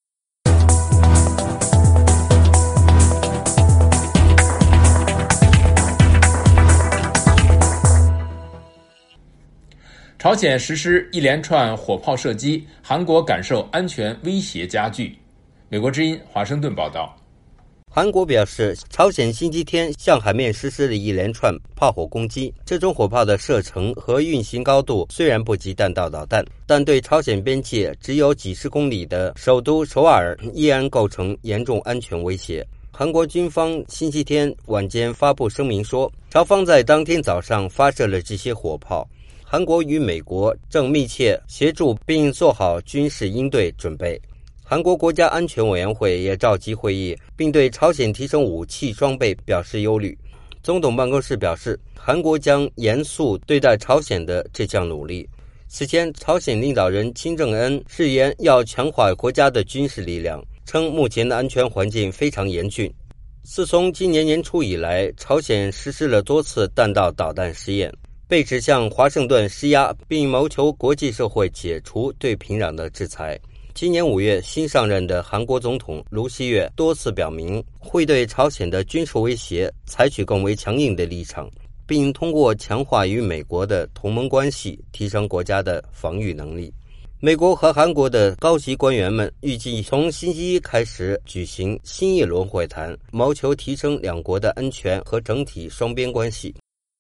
朝鲜實施一連串火炮射擊，韓國感受安全威脅加劇。美國之音華盛頓報道。
韓國表示，朝鮮星期天向海面實施了一連串炮火攻擊，這種火炮的射程和運行高度雖然不及彈道導彈，但對朝鮮邊界只有幾十公里的首都首爾依然構成嚴重安全威脅。韓國軍方星期天晚間發布聲明說，朝方在當天早上發射了這些火炮，韓國與美國正密切協助並做好軍事應對準備。韓國國家安全委員會也召集會議，並對朝鮮提升武器裝備表示憂慮。總統辦公室表示，韓國將嚴肅對待朝鮮的這項努力。此前，朝鮮領導人金正恩誓言要強化國家的軍事力量，稱目前的安全環境非常嚴峻。自從今年年初以來，朝鮮實施了多次彈道導彈試驗，被指向華盛頓施壓，並謀求國際社會解除對平壤的制裁。今年5月，新上任的韓國總統盧錫悅多次表明，會對朝鮮的軍事威脅採取更為強硬的立場，並通過強化與美國的同盟關係，提升國家的防禦能力。美國和韓國的高級官員們預計從星期一開始舉行新一輪會談，謀求提升兩國的安全和整體雙邊關係。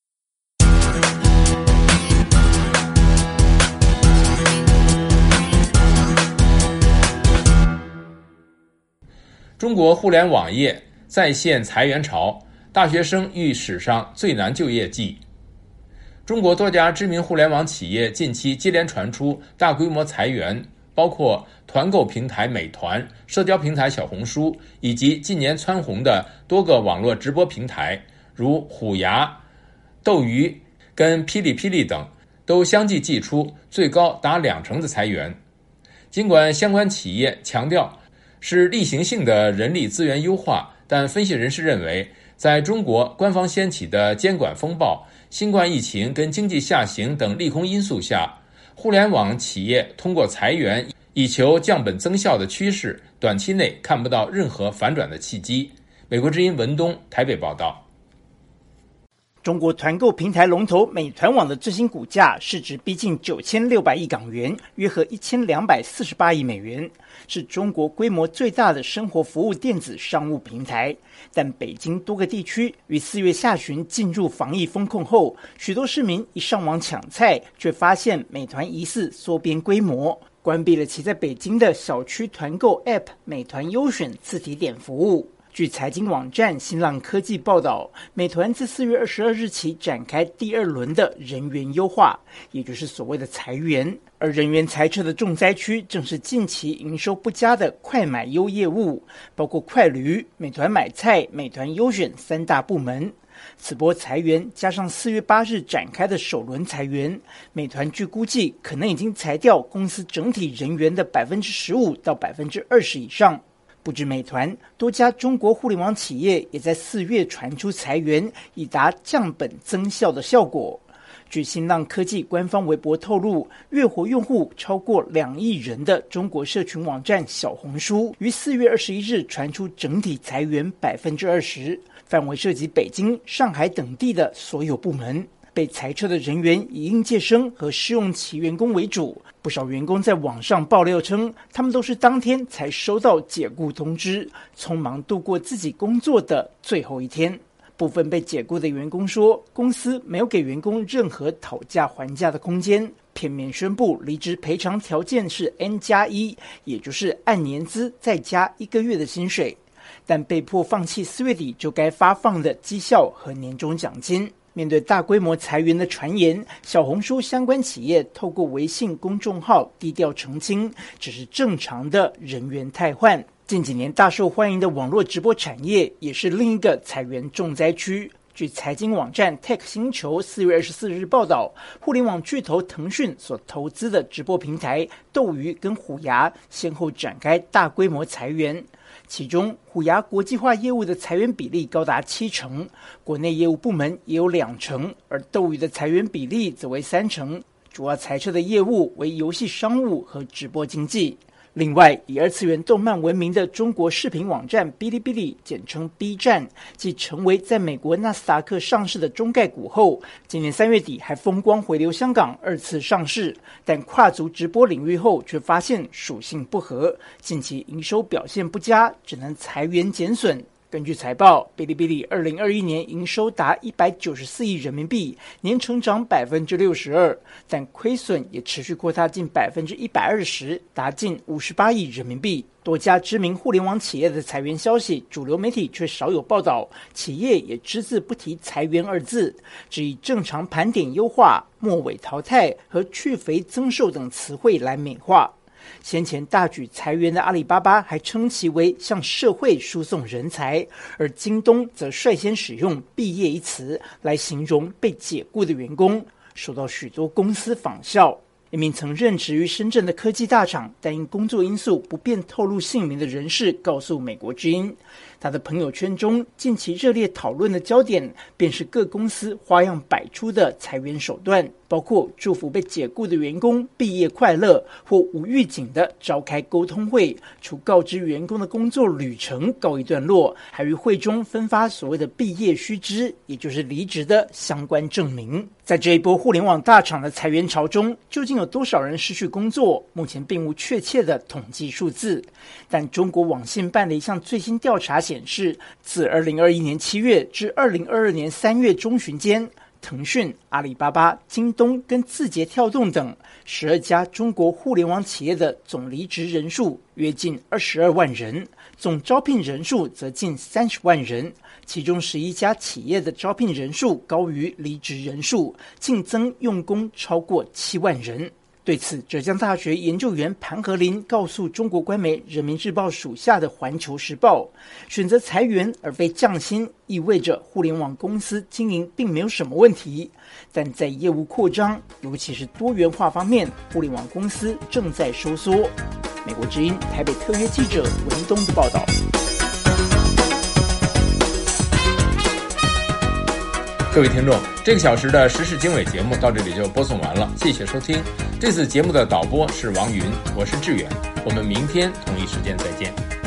中國互聯網業再現裁員潮，大學生遇史上最難就業季。中國多家知名互聯網企業近期接連傳出大規模裁員， 包括团购平台美团、社交平台小红书，以及近年蹿红的多个网络直播平台，如虎牙、斗鱼跟霹雳霹雳等，都相继祭出最高达20%的裁员。尽管相关企业强调是例行性的人力资源优化，但分析人士认为，在中国官方掀起的监管风暴、新冠疫情跟经济下行等利空因素下，互联网企业通过裁员以求降本增效的趋势，短期内看不到任何反转的契机。美国之音文东台北报道。
中国团购平台龙头美团网的最新股价市值逼近9600亿港元，约合1248亿美元，是中国规模最大的生活服务电子商务平台。但北京多个地区于4月下旬进入防疫封控后，许多市民一上网抢菜，却发现美团疑似缩编规模，关闭了其在北京的小区团购 App 美团优选自提点服务。据财经网站新浪科技报道，美团自4月22日起展开第2轮的人员优化，也就是所谓的裁员。而人员裁撤的重灾区正是近期营收不佳的快买优业务，包括快驴、美团买菜、美团优选3大部门。此波裁员加上4月8日展开的首轮裁员，美团据估计可能已经裁掉公司整体人员的15%到20%以上。不止美团，多家中国互联网企业也在4月传出裁员，以达降本增效的效果。据新浪科技官方微博透露，月活用户超过2亿人的中国社群网站小红书，于4月21日传出整体裁员20%，范围涉及北京、上海等地的所有部门。被裁撤的人员以应届生和试用期员工为主，不少员工在网上爆料称，他们都是当天才收到解雇通知，匆忙度过自己工作的最后一天。部分被解雇的员工说，公司没有给员工任何讨价还价的空间，片面宣布离职赔偿条件是 N+1， 也就是按年资再加1个月的薪水，但被迫放弃4月底就该发放的绩效和年终奖金。面对大规模裁员的传言，小红书相关企业透过微信公众号低调澄清，只是正常的人员汰换。近几年大受欢迎的网络直播产业也是另一个裁员重灾区。据财经网站 Tech 星球4月24日报道，互联网巨头腾讯所投资的直播平台斗鱼跟虎牙先后展开大规模裁员，其中虎牙国际化业务的裁员比例高达70%，国内业务部门也有2%，而斗鱼的裁员比例则为3%，主要裁撤的业务为游戏商务和直播经济。另外，以2次元动漫闻名的中国视频网站哔哩哔哩，简称 B 站，继成为在美国纳斯达克上市的中概股后，今年3月底还风光回流香港2次上市，但跨足直播领域后却发现属性不合，近期营收表现不佳，只能裁员减损。根据财报，哔哩哔哩2021年营收达194亿人民币，年成长62%，但亏损也持续扩大近120%，达近58亿人民币。多家知名互联网企业的裁员消息，主流媒体却少有报道，企业也只字不提裁员2字，只以正常盘点优化、末尾淘汰和去肥增瘦等词汇来美化。先前大举裁员的阿里巴巴还称其为向社会输送人才，而京东则率先使用毕业一词来形容被解雇的员工，受到许多公司仿效。一名曾任职于深圳的科技大厂，但因工作因素不便透露姓名的人士告诉美国之音，他的朋友圈中近期热烈讨论的焦点便是各公司花样百出的裁员手段，包括祝福被解雇的员工毕业快乐，或无预警的召开沟通会，除告知员工的工作旅程告一段落，还于会中分发所谓的毕业须知，也就是离职的相关证明。在这一波互联网大厂的裁员潮中，究竟有多少人失去工作，目前并无确切的统计数字。但中国网信办的一项最新调查显示，自2021年7月至2022年3月中旬间，腾讯、阿里巴巴、京东跟字节跳动等12家中国互联网企业的总离职人数约近22万人，总招聘人数则近30万人，其中11家企业的招聘人数高于离职人数，净增用工超过7万人。 对此，浙江大学研究员潘和林告诉中国官媒人民日报属下的环球时报，选择裁员而非降薪，意味着互联网公司经营并没有什么问题，但在业务扩张，尤其是多元化方面，互联网公司正在收缩。美国之音台北特约记者文东的报道。
各位听众，这个小时的时事经纬节目到这里就播送完了，谢谢收听。这次节目的导播是王云，我是志远，我们明天同一时间再见。